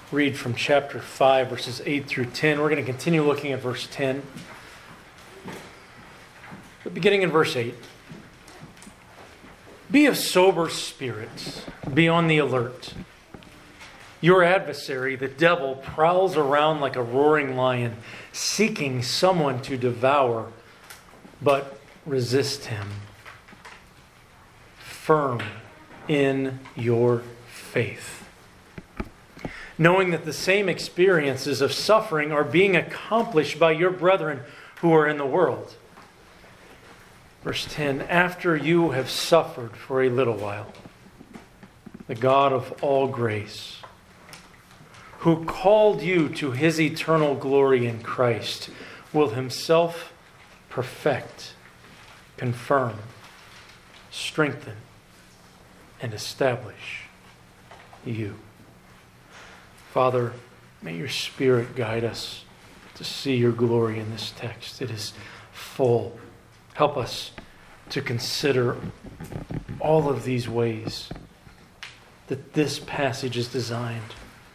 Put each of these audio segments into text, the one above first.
read from chapter 5, verses 8 through 10. We're going to continue looking at verse 10. But beginning in verse 8. Be of sober spirit. Be on the alert. Your adversary, the devil, prowls around like a roaring lion, seeking someone to devour, but resist him. Firm in your faith, knowing that the same experiences of suffering are being accomplished by your brethren who are in the world. Verse 10, after you have suffered for a little while, the God of all grace, who called you to his eternal glory in Christ, will himself perfect, confirm, strengthen, and establish you. Father, may your Spirit guide us to see your glory in this text. It is full. Help us to consider all of these ways that this passage is designed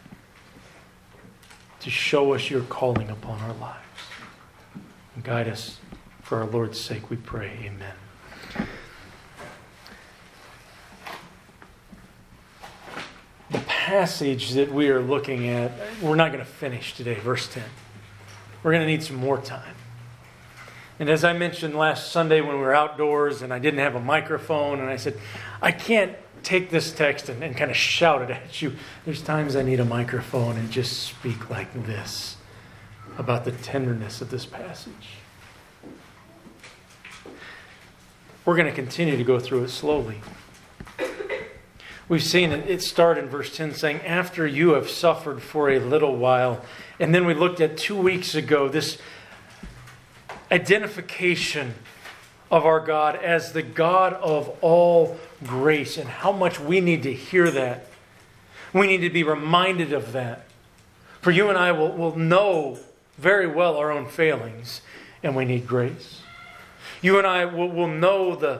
to show us your calling upon our lives. And guide us for our Lord's sake, we pray. Amen. The passage that we are looking at, we're not going to finish today, verse 10. We're going to need some more time. And as I mentioned last Sunday when we were outdoors and I didn't have a microphone, and I said, I can't take this text and kind of shout it at you. There's times I need a microphone and just speak like this about the tenderness of this passage. We're going to continue to go through it slowly. We've seen it start in verse 10 saying, after you have suffered for a little while. And then we looked at 2 weeks ago this identification of our God as the God of all grace, and how much we need to hear that. We need to be reminded of that. For you and I will know very well our own failings, and we need grace. You and I will know the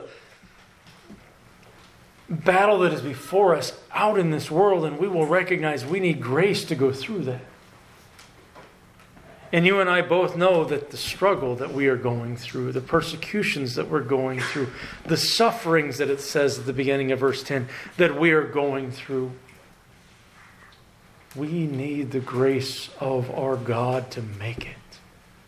battle that is before us out in this world, and we will recognize we need grace to go through that. And you and I both know that the struggle that we are going through, the persecutions that we're going through, the sufferings that it says at the beginning of verse 10 that we are going through, we need the grace of our God to make it.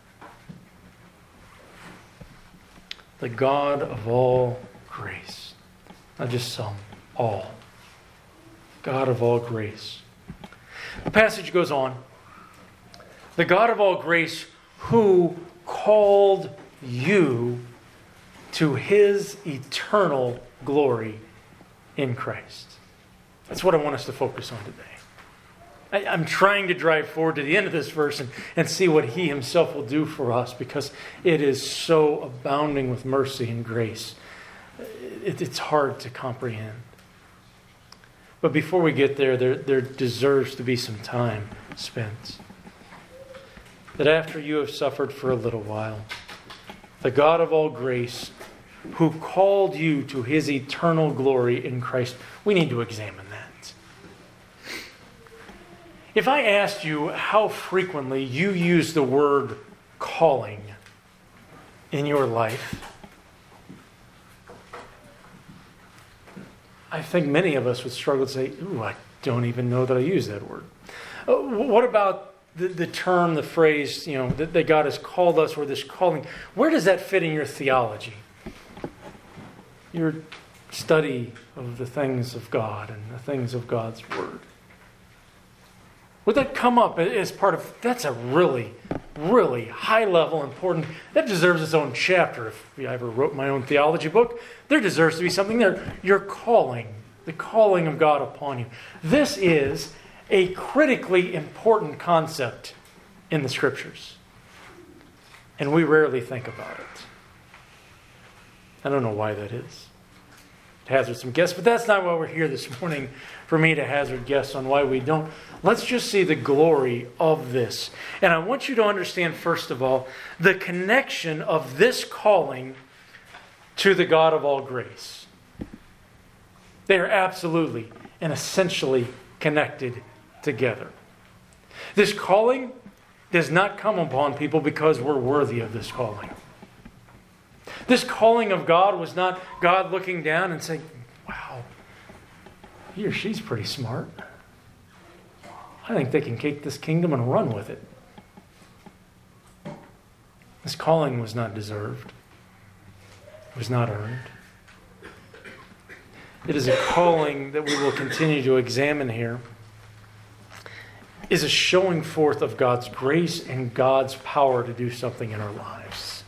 The God of all grace. Not just some, all. God of all grace. The passage goes on. The God of all grace who called you to his eternal glory in Christ. That's what I want us to focus on today. I'm trying to drive forward to the end of this verse and see what he himself will do for us, because it is so abounding with mercy and grace. It's hard to comprehend. But before we get there deserves to be some time spent. That after you have suffered for a little while, the God of all grace, who called you to his eternal glory in Christ, we need to examine that. If I asked you how frequently you use the word calling in your life, I think many of us would struggle to say, ooh, I don't even know that I use that word. What about the term, the phrase, that God has called us, or this calling? Where does that fit in your theology? Your study of the things of God and the things of God's Word. Would that come up as part of, that's a really, really high level, important, that deserves its own chapter. If I ever wrote my own theology book, there deserves to be something there. Your calling, the calling of God upon you. This is a critically important concept in the Scriptures. And we rarely think about it. I don't know why that is. To hazard some guess, but that's not why we're here this morning, for me to hazard guess on why we don't. Let's just see the glory of this. And I want you to understand, first of all, the connection of this calling to the God of all grace. They are absolutely and essentially connected together. This calling does not come upon people because we're worthy of this calling. This calling of God was not God looking down and saying, wow, he or she's pretty smart. I think they can take this kingdom and run with it. This calling was not deserved. It was not earned. It is a calling that we will continue to examine here. Is a showing forth of God's grace and God's power to do something in our lives.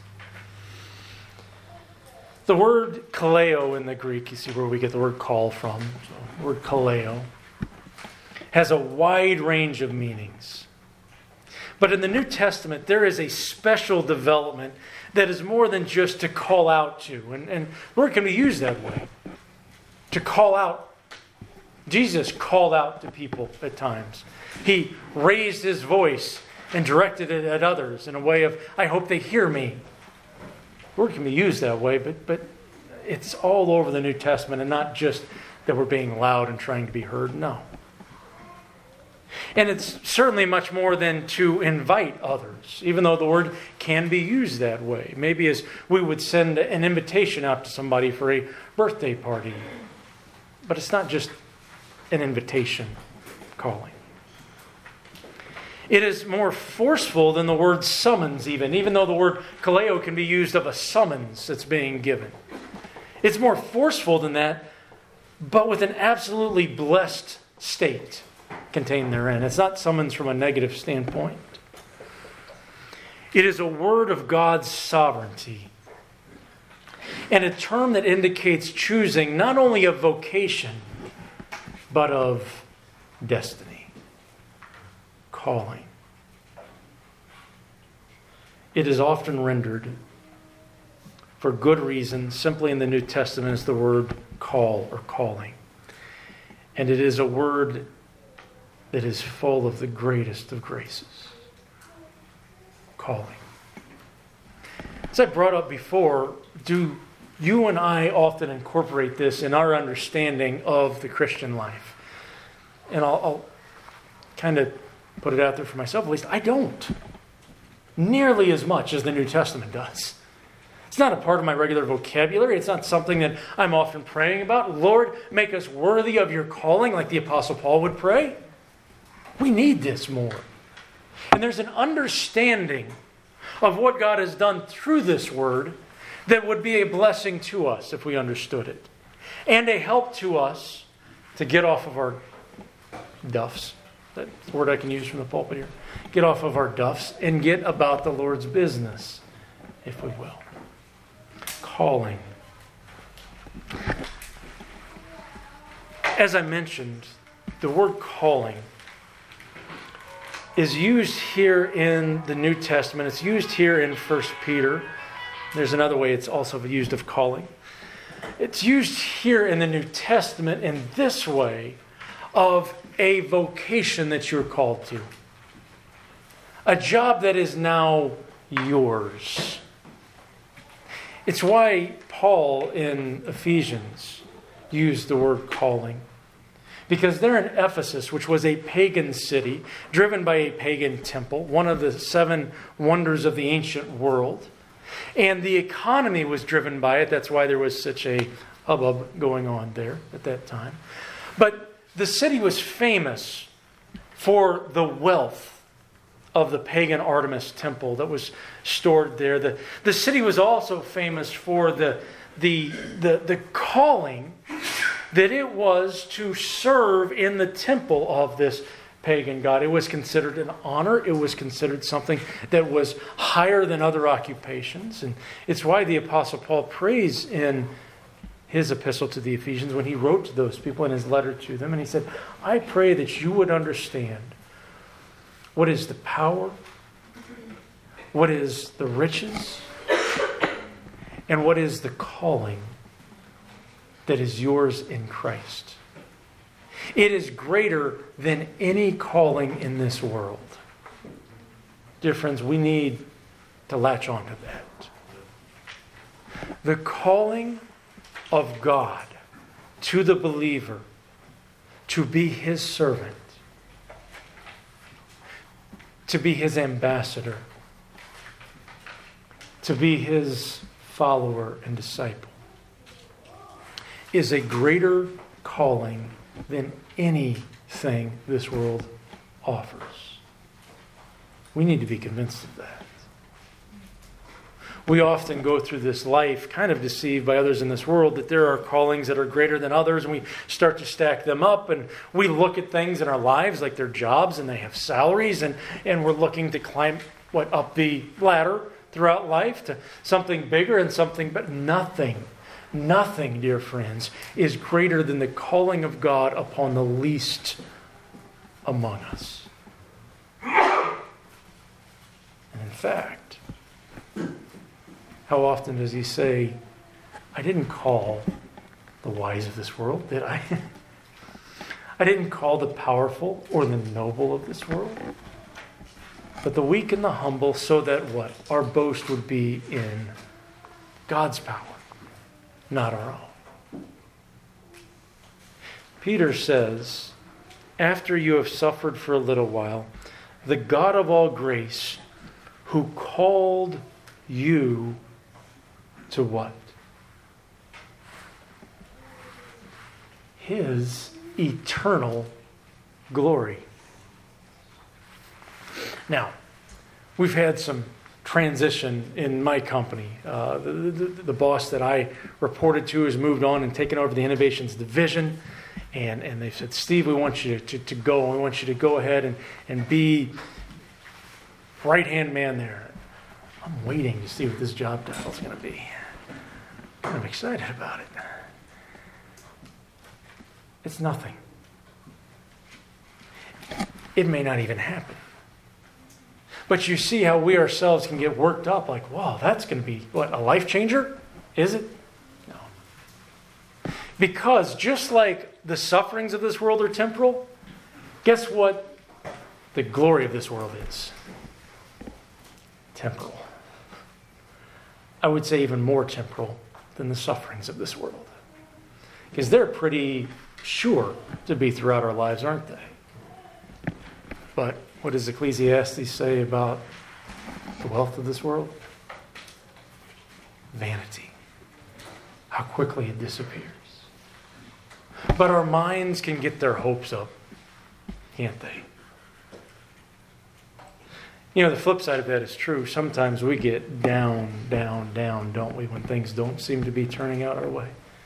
The word kaleo in the Greek, you see where we get the word call from. So the word kaleo has a wide range of meanings. But in the New Testament, there is a special development that is more than just to call out to. And the word can be used that way. To call out. Jesus called out to people at times. He raised his voice and directed it at others in a way of, I hope they hear me. The word can be used that way, but it's all over the New Testament and not just that we're being loud and trying to be heard. No. And it's certainly much more than to invite others, even though the word can be used that way. Maybe as we would send an invitation out to somebody for a birthday party. But it's not just an invitation calling. It is more forceful than the word summons even though the word kaleo can be used of a summons that's being given. It's more forceful than that, but with an absolutely blessed state contained therein. It's not summons from a negative standpoint. It is a word of God's sovereignty. And a term that indicates choosing not only of vocation, but of destiny. Calling. It is often rendered, for good reason, simply in the New Testament as the word call or calling. And it is a word that is full of the greatest of graces. Calling. As I brought up before, do you and I often incorporate this in our understanding of the Christian life? And I'll kind of put it out there for myself, at least I don't. Nearly as much as the New Testament does. It's not a part of my regular vocabulary. It's not something that I'm often praying about. Lord, make us worthy of your calling, like the Apostle Paul would pray. We need this more. And there's an understanding of what God has done through this word that would be a blessing to us if we understood it. And a help to us to get off of our duffs. That's the word I can use from the pulpit here. Get off of our duffs and get about the Lord's business, if we will. Calling. As I mentioned, the word calling is used here in the New Testament. It's used here in 1 Peter. There's another way it's also used of calling. It's used here in the New Testament in this way of a vocation that you're called to. A job that is now yours. It's why Paul in Ephesians used the word calling. Because they're in Ephesus, which was a pagan city, driven by a pagan temple, one of the 7 wonders of the ancient world. And the economy was driven by it. That's why there was such a hubbub going on there at that time. But the city was famous for the wealth of the pagan Artemis temple that was stored there. The city was also famous for the calling that it was to serve in the temple of this pagan god. It was considered an honor. It was considered something that was higher than other occupations. And it's why the Apostle Paul prays in his epistle to the Ephesians when he wrote to those people in his letter to them. And he said, I pray that you would understand what is the power, what is the riches, and what is the calling that is yours in Christ. It is greater than any calling in this world. Dear friends, we need to latch on to that. The calling of God to the believer to be his servant, to be His ambassador, to be His follower and disciple, is a greater calling than anything this world offers. We need to be convinced of that. We often go through this life kind of deceived by others in this world that there are callings that are greater than others, and we start to stack them up, and we look at things in our lives like they're jobs and they have salaries, and we're looking to climb up the ladder throughout life to something bigger and something, but nothing, dear friends, is greater than the calling of God upon the least among us. And in fact, how often does He say, I didn't call the wise of this world, did I? I didn't call the powerful or the noble of this world, but the weak and the humble, so that what? Our boast would be in God's power, not our own. Peter says, after you have suffered for a little while, the God of all grace, who called you to what? His eternal glory. Now, we've had some transition in my company. The boss that I reported to has moved on and taken over the innovations division. And they said, Steve, we want you to go. We want you to go ahead and be right-hand man there. I'm waiting to see what this job title is going to be. I'm excited about it. It's nothing. It may not even happen. But you see how we ourselves can get worked up like, wow, that's going to be, what, a life changer? Is it? No. Because just like the sufferings of this world are temporal, guess what the glory of this world is? Temporal. I would say even more temporal than the sufferings of this world. Because they're pretty sure to be throughout our lives, aren't they? But what does Ecclesiastes say about the wealth of this world? Vanity. How quickly it disappears. But our minds can get their hopes up, can't they? You know, the flip side of that is true. Sometimes we get down, don't we, when things don't seem to be turning out our way.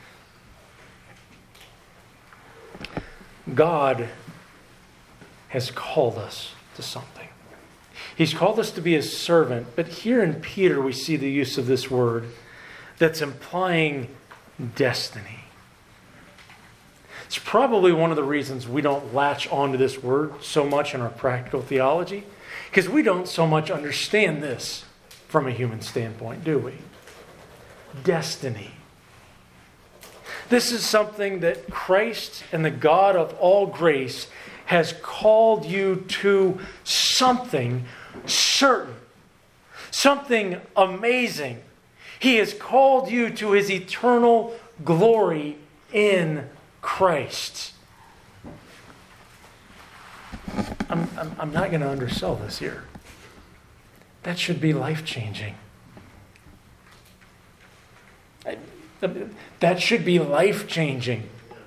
God has called us to something. He's called us to be His servant, but here in Peter we see the use of this word that's implying destiny. It's probably one of the reasons we don't latch onto this word so much in our practical theology, because we don't so much understand this from a human standpoint, do we? Destiny. This is something that Christ and the God of all grace has called you to something certain, something amazing. He has called you to His eternal glory in Christ. I'm not going to undersell this here. That should be life-changing. That should be life-changing.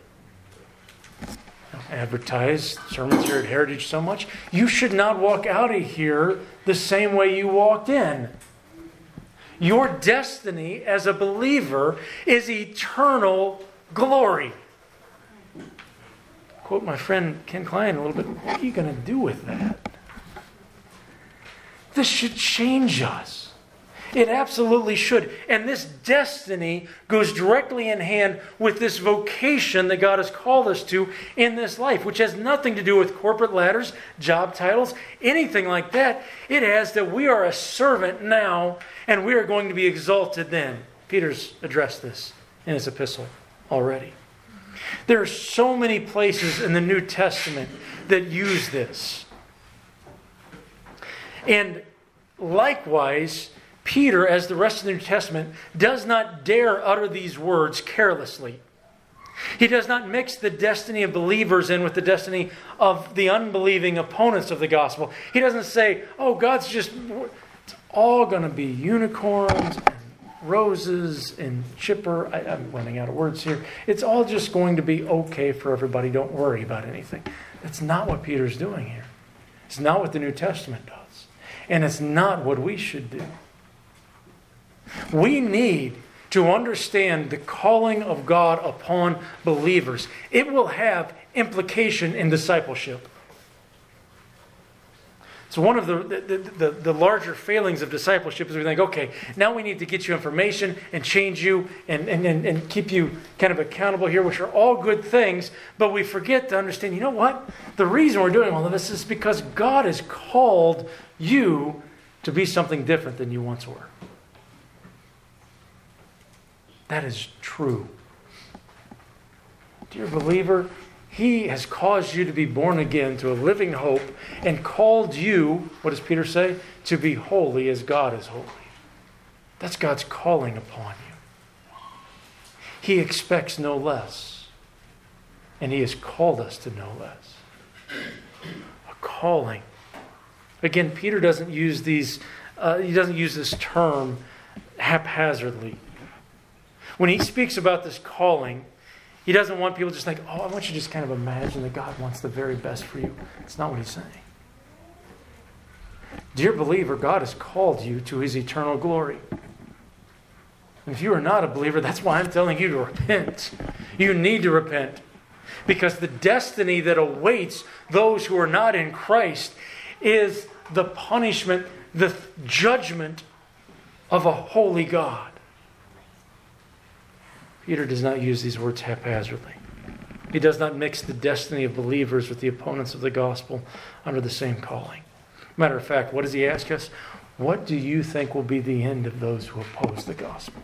Advertise sermons here at Heritage so much. You should not walk out of here the same way you walked in. Your destiny as a believer is eternal glory. Quote my friend Ken Klein a little bit. What are you going to do with that? This should change us. It absolutely should. And this destiny goes directly in hand with this vocation that God has called us to in this life, which has nothing to do with corporate ladders, job titles, anything like that. It has that we are a servant now, and we are going to be exalted then. Peter's addressed this in his epistle already. There are so many places in the New Testament that use this. And likewise, Peter, as the rest of the New Testament, does not dare utter these words carelessly. He does not mix the destiny of believers in with the destiny of the unbelieving opponents of the gospel. He doesn't say, oh, God's just, it's all going to be unicorns and roses and chipper. I'm running out of words here. It's all just going to be okay for everybody. Don't worry about anything. That's not what Peter's doing here. It's not what the New Testament does. And it's not what we should do. We need to understand the calling of God upon believers. It will have implication in discipleship. So one of the larger failings of discipleship is we think, okay, now we need to get you information and change you and keep you kind of accountable here, which are all good things, but we forget to understand, you know what? The reason we're doing all of this is because God has called you to be something different than you once were. That is true. Dear believer, He has caused you to be born again to a living hope and called you, what does Peter say? To be holy as God is holy. That's God's calling upon you. He expects no less. And He has called us to no less. A calling. Again, Peter doesn't use this term haphazardly. When he speaks about this calling, he doesn't want people to just think, oh, I want you to just kind of imagine that God wants the very best for you. It's not what he's saying. Dear believer, God has called you to His eternal glory. And if you are not a believer, that's why I'm telling you to repent. You need to repent. Because the destiny that awaits those who are not in Christ is the punishment, the judgment of a holy God. Peter does not use these words haphazardly. He does not mix the destiny of believers with the opponents of the gospel under the same calling. Matter of fact, what does he ask us? What do you think will be the end of those who oppose the gospel?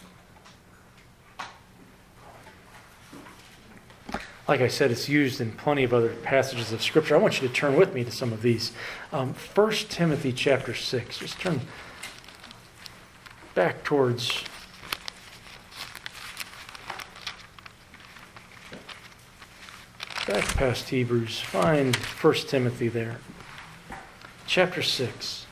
Like I said, it's used in plenty of other passages of Scripture. I want you to turn with me to some of these. 1 Timothy chapter 6. Just turn back towards... back past Hebrews. Find 1 Timothy there. Chapter 6.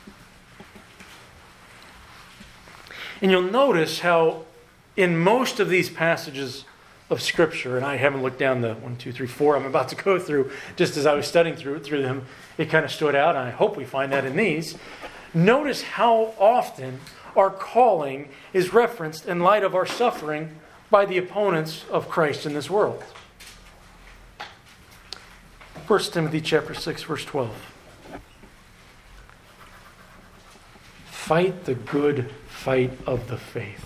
And you'll notice how in most of these passages of Scripture, and I haven't looked down the 1, 2, 3, 4 I'm about to go through, just as I was studying through them, it kind of stood out, and I hope we find that in these. Notice how often our calling is referenced in light of our suffering by the opponents of Christ in this world. 1 Timothy chapter 6, verse 12. Fight the good fight of the faith.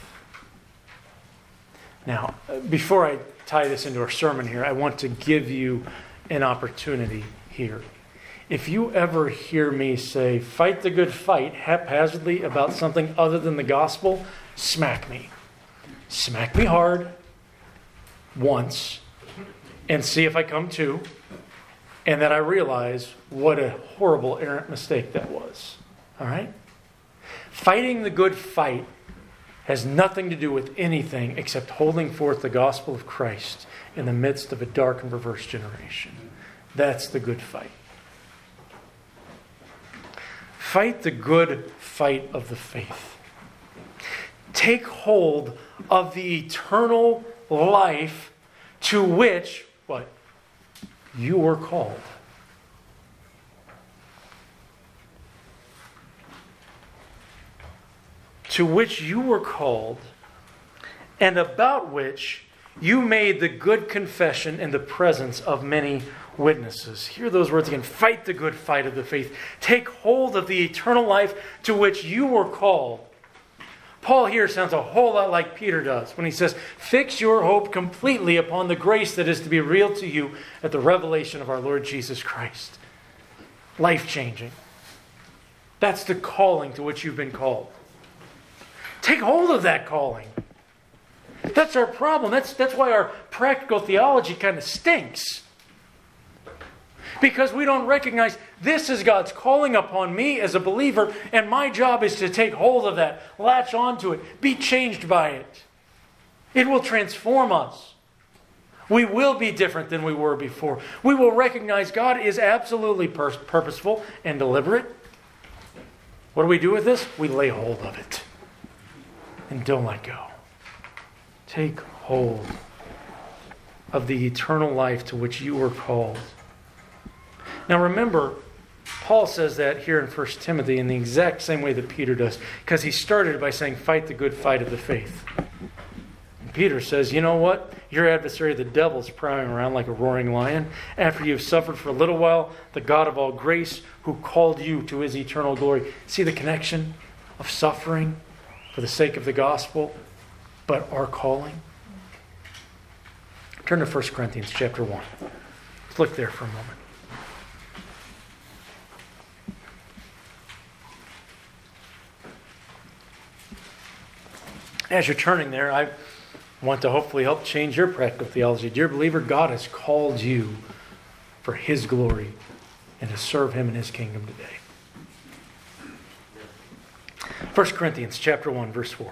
Now, before I tie this into our sermon here, I want to give you an opportunity here. If you ever hear me say, fight the good fight haphazardly about something other than the gospel, smack me. Smack me hard once and see if I come to. And then I realize what a horrible, errant mistake that was. All right? Fighting the good fight has nothing to do with anything except holding forth the gospel of Christ in the midst of a dark and perverse generation. That's the good fight. Fight the good fight of the faith. Take hold of the eternal life to which, what? You were called. To which you were called, and about which you made the good confession in the presence of many witnesses. Hear those words again. Fight the good fight of the faith. Take hold of the eternal life to which you were called. Paul here sounds a whole lot like Peter does when he says, fix your hope completely upon the grace that is to be revealed to you at the revelation of our Lord Jesus Christ. Life-changing. That's the calling to which you've been called. Take hold of that calling. That's our problem. That's why our practical theology kind of stinks. Because we don't recognize this is God's calling upon me as a believer, and my job is to take hold of that, latch onto it, be changed by it. It will transform us. We will be different than we were before. We will recognize God is absolutely purposeful and deliberate. What do we do with this? We lay hold of it and don't let go. Take hold of the eternal life to which you were called. Now remember, Paul says that here in 1 Timothy in the exact same way that Peter does, because he started by saying, fight the good fight of the faith. And Peter says, you know what? Your adversary, the devil, is prowling around like a roaring lion. After you've suffered for a little while, the God of all grace, who called you to his eternal glory. See the connection of suffering for the sake of the gospel, but our calling? Turn to 1 Corinthians chapter 1. Let's look there for a moment. As you're turning there, I want to hopefully help change your practical theology. Dear believer, God has called you for his glory and to serve him in his kingdom today. 1 Corinthians chapter 1, verse 4.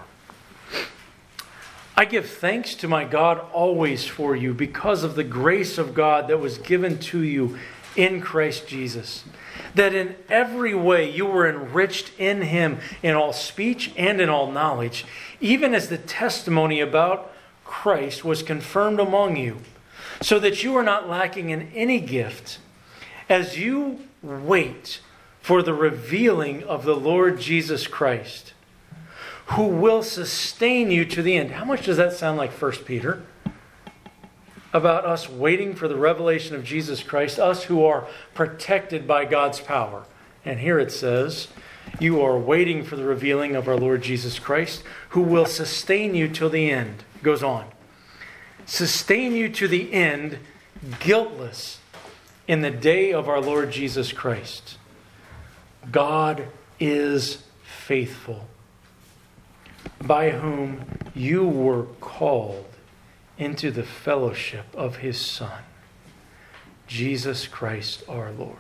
I give thanks to my God always for you because of the grace of God that was given to you in Christ Jesus, that in every way you were enriched in him in all speech and in all knowledge, even as the testimony about Christ was confirmed among you, so that you are not lacking in any gift as you wait for the revealing of the Lord Jesus Christ, who will sustain you to the end. How much does that sound like 1 Peter? About us waiting for the revelation of Jesus Christ, us who are protected by God's power. And here it says, you are waiting for the revealing of our Lord Jesus Christ, who will sustain you till the end. It goes on. Sustain you to the end, guiltless, in the day of our Lord Jesus Christ. God is faithful, by whom you were called into the fellowship of his Son, Jesus Christ our Lord.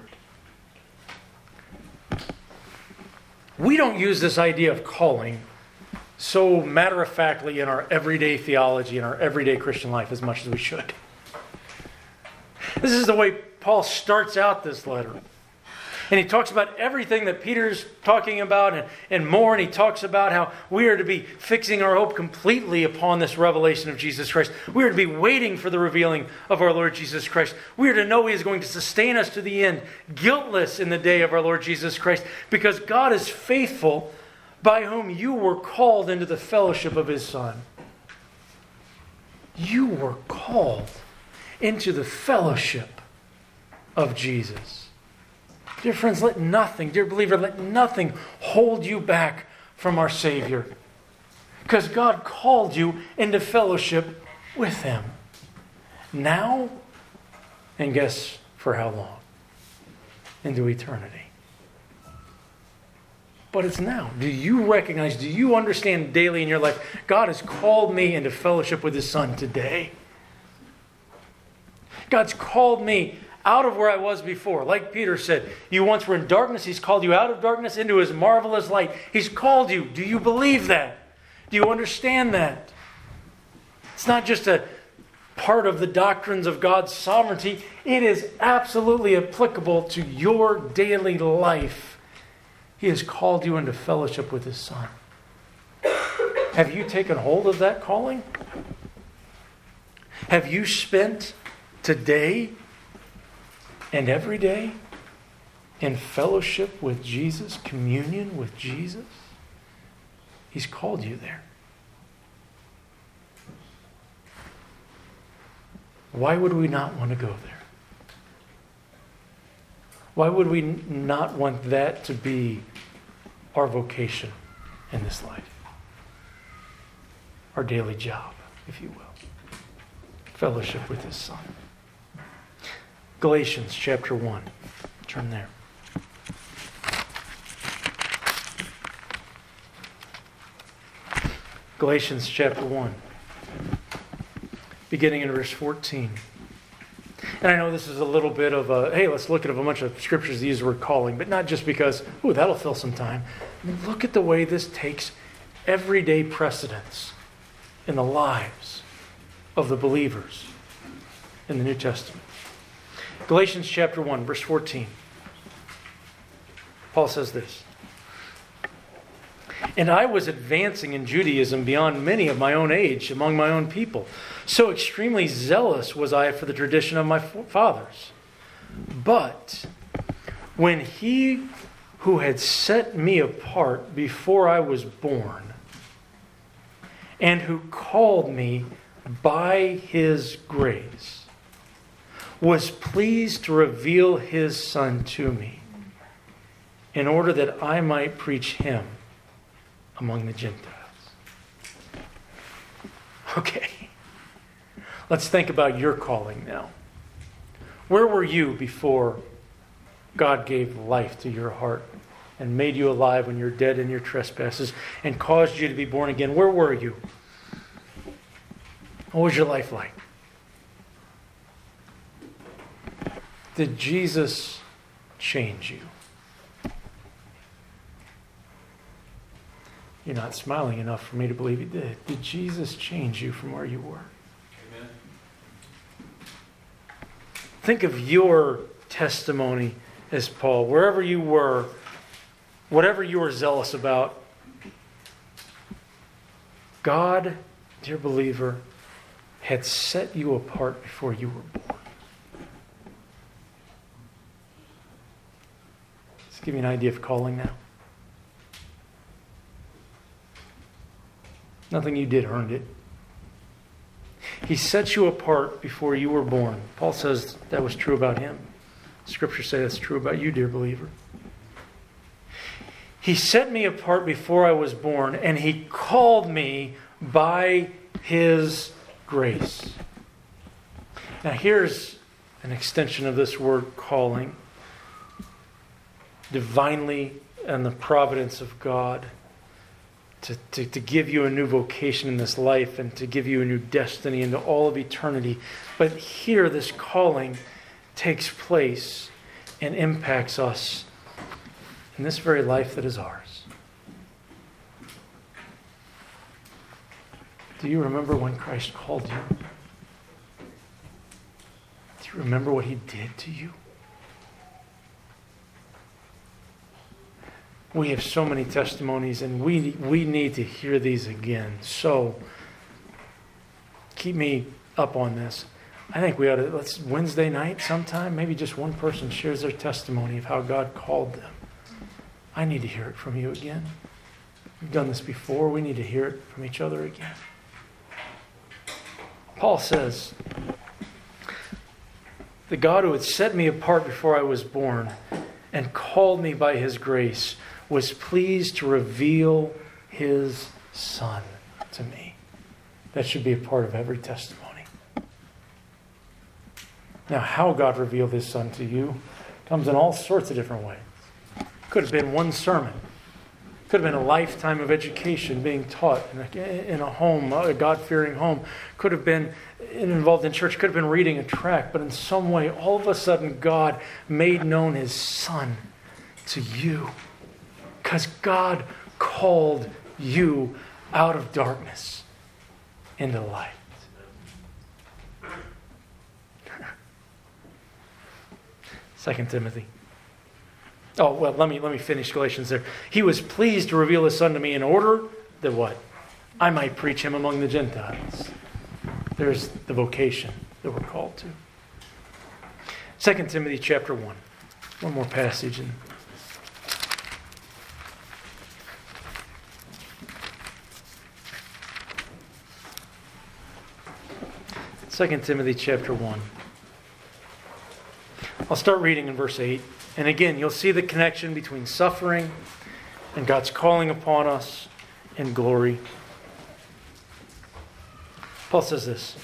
We don't use this idea of calling so matter-of-factly in our everyday theology, in our everyday Christian life as much as we should. This is the way Paul starts out this letter. And he talks about everything that Peter's talking about and more. And he talks about how we are to be fixing our hope completely upon this revelation of Jesus Christ. We are to be waiting for the revealing of our Lord Jesus Christ. We are to know he is going to sustain us to the end, guiltless in the day of our Lord Jesus Christ, because God is faithful, by whom you were called into the fellowship of his Son. You were called into the fellowship of Jesus. Dear friends, dear believer, let nothing hold you back from our Savior. Because God called you into fellowship with him. Now, and guess for how long? Into eternity. But it's now. Do you recognize, do you understand daily in your life, God has called me into fellowship with his Son today? God's called me out of where I was before. Like Peter said, you once were in darkness. He's called you out of darkness into his marvelous light. He's called you. Do you believe that? Do you understand that? It's not just a part of the doctrines of God's sovereignty. It is absolutely applicable to your daily life. He has called you into fellowship with his Son. Have you taken hold of that calling? Have you spent today and every day in fellowship with Jesus, communion with Jesus? He's called you there. Why would we not want to go there? Why would we not want that to be our vocation in this life? Our daily job, if you will. Fellowship with his Son. Galatians chapter 1. Turn there. Galatians chapter 1. Beginning in verse 14. And I know this is a little bit of a, hey, let's look at a bunch of scriptures that use the word calling, but not just because, ooh, that'll fill some time. I mean, look at the way this takes everyday precedence in the lives of the believers in the New Testament. Galatians chapter 1, verse 14. Paul says this. And I was advancing in Judaism beyond many of my own age among my own people. So extremely zealous was I for the tradition of my fathers. But when he who had set me apart before I was born, and who called me by his grace, was pleased to reveal his Son to me, in order that I might preach him among the Gentiles. Okay, let's think about your calling now. Where were you before God gave life to your heart and made you alive when you're dead in your trespasses and caused you to be born again? Where were you? What was your life like? Did Jesus change you? You're not smiling enough for me to believe He did. Did Jesus change you from where you were? Amen. Think of your testimony as Paul. Wherever you were, whatever you were zealous about, God, dear believer, had set you apart before you were born. Let's give you an idea of calling now. Nothing you did earned it. He set you apart before you were born. Paul says that was true about him. Scriptures say that's true about you, dear believer. He set me apart before I was born, and He called me by His grace. Now here's an extension of this word calling. Divinely and the providence of God. To give you a new vocation in this life and to give you a new destiny into all of eternity. But here this calling takes place and impacts us in this very life that is ours. Do you remember when Christ called you? Do you remember what He did to you? We have so many testimonies, and we need to hear these again. So, keep me up on this. I think we ought to, let's Wednesday night sometime, maybe just one person shares their testimony of how God called them. I need to hear it from you again. We've done this before. We need to hear it from each other again. Paul says, the God who had set me apart before I was born and called me by His grace was pleased to reveal His Son to me. That should be a part of every testimony. Now, how God revealed His Son to you comes in all sorts of different ways. Could have been one sermon. Could have been a lifetime of education being taught in a home, a God-fearing home. Could have been involved in church. Could have been reading a tract. But in some way, all of a sudden, God made known His Son to you. Because God called you out of darkness into light. 2 Timothy. Oh, well, let me finish Galatians there. He was pleased to reveal His Son to me in order that what? I might preach Him among the Gentiles. There's the vocation that we're called to. 2 Timothy chapter 1. One more passage. 2 Timothy chapter 1. I'll start reading in verse 8. And again, you'll see the connection between suffering and God's calling upon us in glory. Paul says this.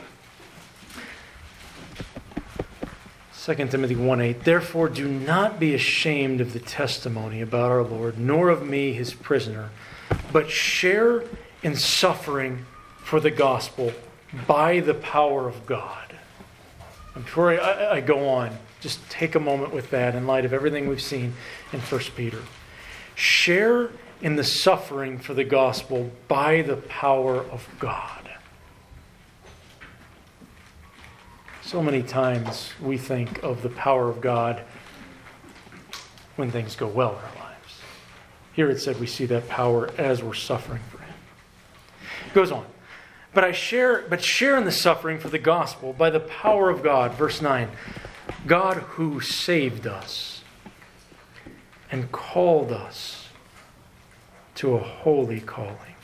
2 Timothy 1:8. Therefore do not be ashamed of the testimony about our Lord, nor of me, His prisoner, but share in suffering for the gospel by the power of God. And before I go on, just take a moment with that in light of everything we've seen in 1 Peter. Share in the suffering for the gospel by the power of God. So many times we think of the power of God when things go well in our lives. Here it said we see that power as we're suffering for Him. It goes on. But share in the suffering for the gospel by the power of God. Verse 9. God who saved us and called us to a holy calling.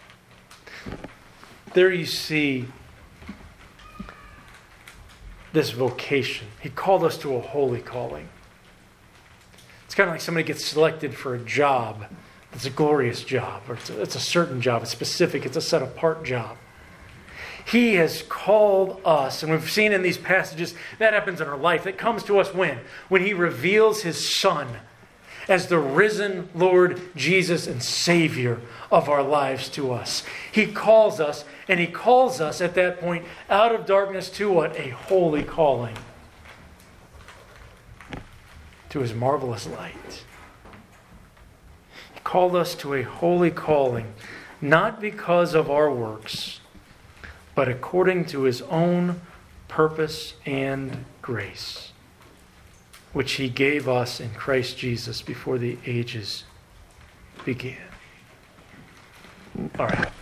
There you see this vocation. He called us to a holy calling. It's kind of like somebody gets selected for a job. It's a glorious job, or it's a certain job. It's specific. It's a set apart job. He has called us, and we've seen in these passages that happens in our life. It comes to us when? When He reveals His Son as the risen Lord Jesus and Savior of our lives to us. He calls us, and He calls us at that point out of darkness to what? A holy calling. To His marvelous light. He called us to a holy calling, not because of our works, but according to His own purpose and grace, which He gave us in Christ Jesus before the ages began. All right.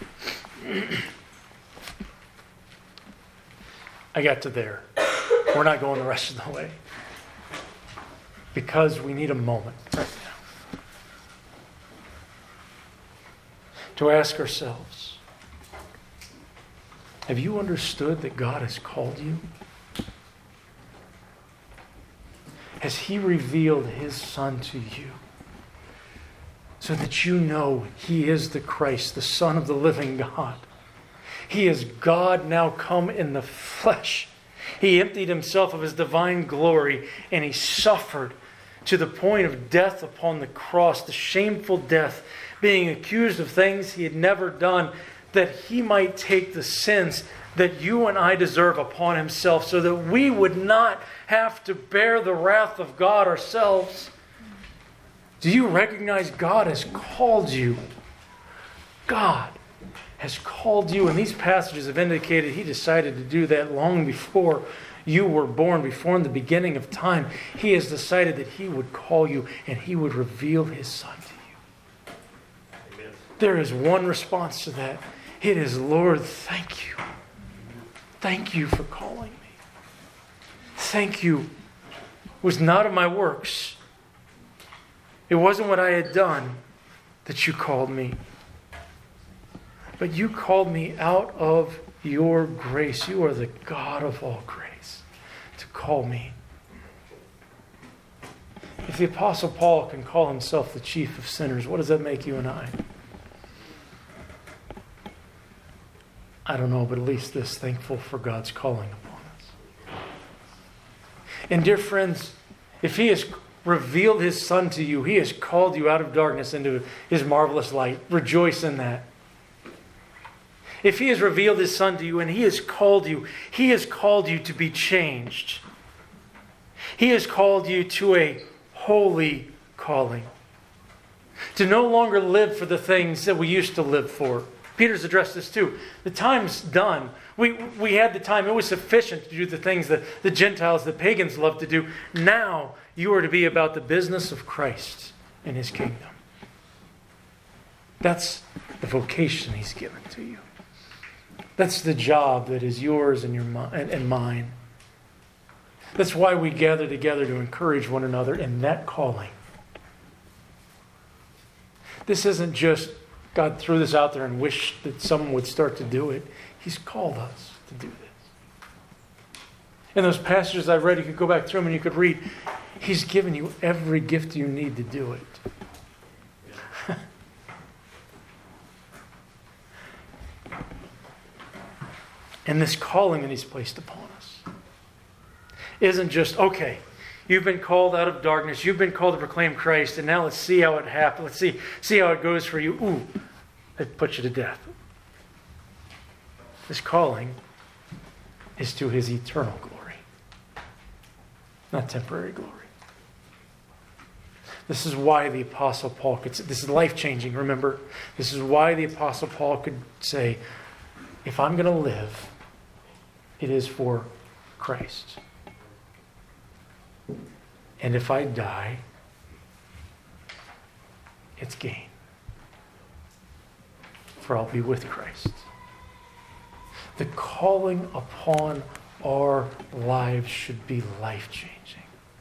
I got to there. We're not going the rest of the way. Because we need a moment right now to ask ourselves, have you understood that God has called you? Has He revealed His Son to you so that you know He is the Christ, the Son of the living God? He is God now come in the flesh. He emptied Himself of His divine glory and He suffered to the point of death upon the cross, the shameful death, being accused of things He had never done, that He might take the sins that you and I deserve upon Himself so that we would not have to bear the wrath of God ourselves. Do you recognize God has called you? God has called you, and these passages have indicated He decided to do that long before you were born, before in the beginning of time. He has decided that He would call you and He would reveal His Son to you. Amen. There is one response to that. It is, Lord, thank you. Thank you for calling me. Thank you. It was not of my works. It wasn't what I had done that you called me. But you called me out of your grace. You are the God of all grace to call me. If the Apostle Paul can call himself the chief of sinners, what does that make you and I? I don't know, but at least this, thankful for God's calling upon us. And dear friends, if He has revealed His Son to you, He has called you out of darkness into His marvelous light. Rejoice in that. If He has revealed His Son to you and He has called you to be changed. He has called you to a holy calling. To no longer live for the things that we used to live for. Peter's addressed this too. The time's done. We had the time. It was sufficient to do the things that the Gentiles, the pagans love to do. Now you are to be about the business of Christ and His kingdom. That's the vocation He's given to you. That's the job that is yours and mine. That's why we gather together to encourage one another in that calling. This isn't just God threw this out there and wished that someone would start to do it. He's called us to do this. In those passages I've read, you could go back through them and you could read, He's given you every gift you need to do it. And this calling that He's placed upon us isn't just, okay, you've been called out of darkness, you've been called to proclaim Christ, and now let's see how it happens. Let's see how it goes for you. Ooh, it puts you to death. This calling is to His eternal glory, not temporary glory. This is why the Apostle Paul could say, this is life-changing, remember? This is why the Apostle Paul could say, if I'm going to live, it is for Christ. And if I die, it's gain. For I'll be with Christ. The calling upon our lives should be life-changing.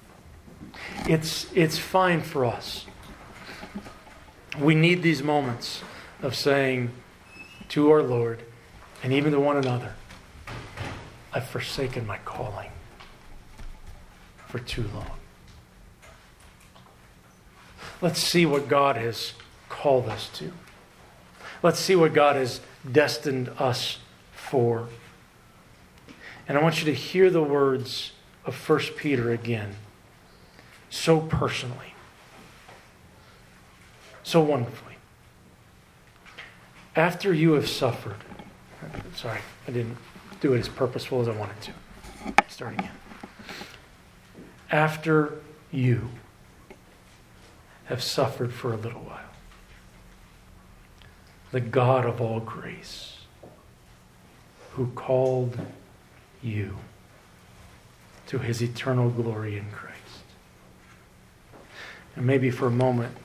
It's fine for us. We need these moments of saying to our Lord, and even to one another, I've forsaken my calling for too long. Let's see what God has called us to. Let's see what God has destined us for. And I want you to hear the words of 1 Peter again, so personally, so wonderfully. After you have suffered, sorry, I didn't do it as purposeful as I wanted to. Start again. After you have suffered for a little while, the God of all grace, who called you to his eternal glory in Christ. And maybe for a moment,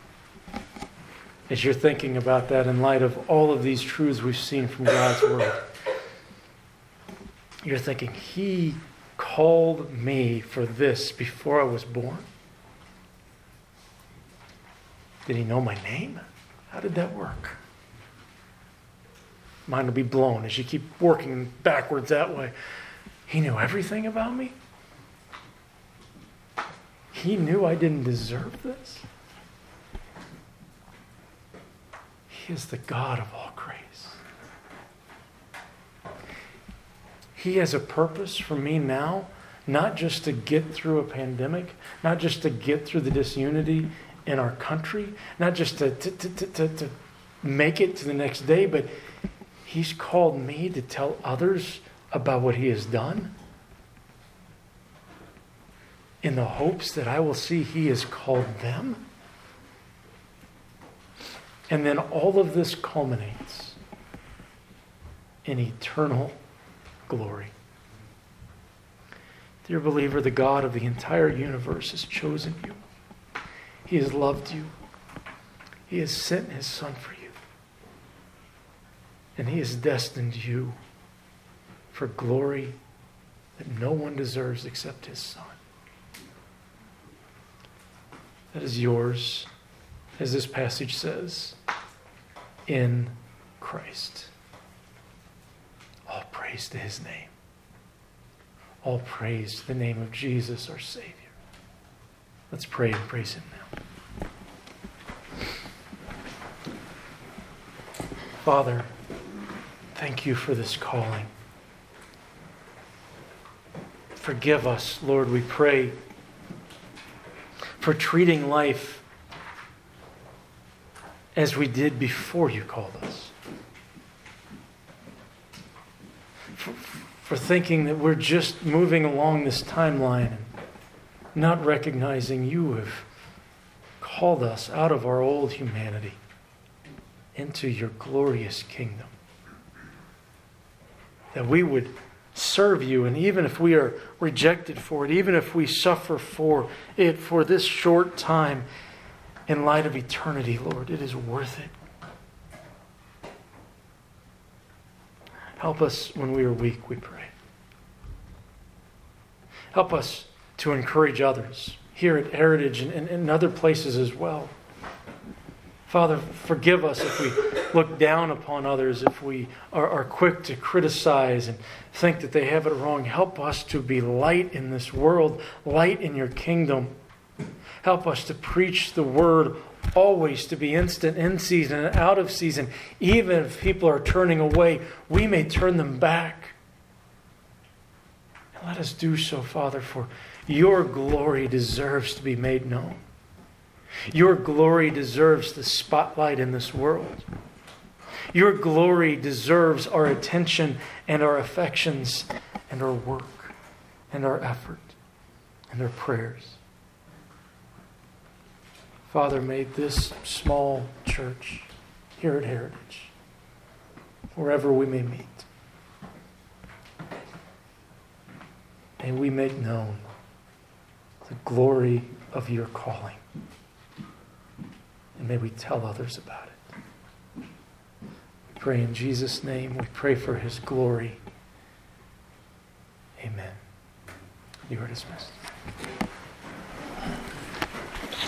as you're thinking about that in light of all of these truths we've seen from God's Word, you're thinking, He called me for this before I was born? Did He know my name? How did that work? Mine will be blown as you keep working backwards that way. He knew everything about me? He knew I didn't deserve this? He is the God of all grace. He has a purpose for me now, not just to get through a pandemic, not just to get through the disunity in our country, not just to make it to the next day, but He's called me to tell others about what He has done in the hopes that I will see He has called them. And then all of this culminates in eternal glory. Dear believer, the God of the entire universe has chosen you. He has loved you. He has sent His Son for you. And He has destined you for glory that no one deserves except His Son. That is yours, as this passage says, in Christ. All praise to His name. All praise to the name of Jesus, our Savior. Let's pray and praise Him now. Father, thank You for this calling. Forgive us, Lord, we pray, for treating life as we did before You called us. For thinking that we're just moving along this timeline and not recognizing You have called us out of our old humanity into Your glorious kingdom. That we would serve You, and even if we are rejected for it, even if we suffer for it for this short time, in light of eternity, Lord, it is worth it. Help us when we are weak, we pray. Help us to encourage others here at Heritage and in other places as well. Father, forgive us if we look down upon others, if we are quick to criticize and think that they have it wrong. Help us to be light in this world, light in Your kingdom. Help us to preach the word always, to be instant in season and out of season. Even if people are turning away, we may turn them back. And let us do so, Father, for Your glory deserves to be made known. Your glory deserves the spotlight in this world. Your glory deserves our attention and our affections and our work and our effort and our prayers. Father, may this small church here at Heritage, wherever we may meet, may we make known the glory of your calling. And may we tell others about it. We pray in Jesus' name. We pray for his glory. Amen. You are dismissed.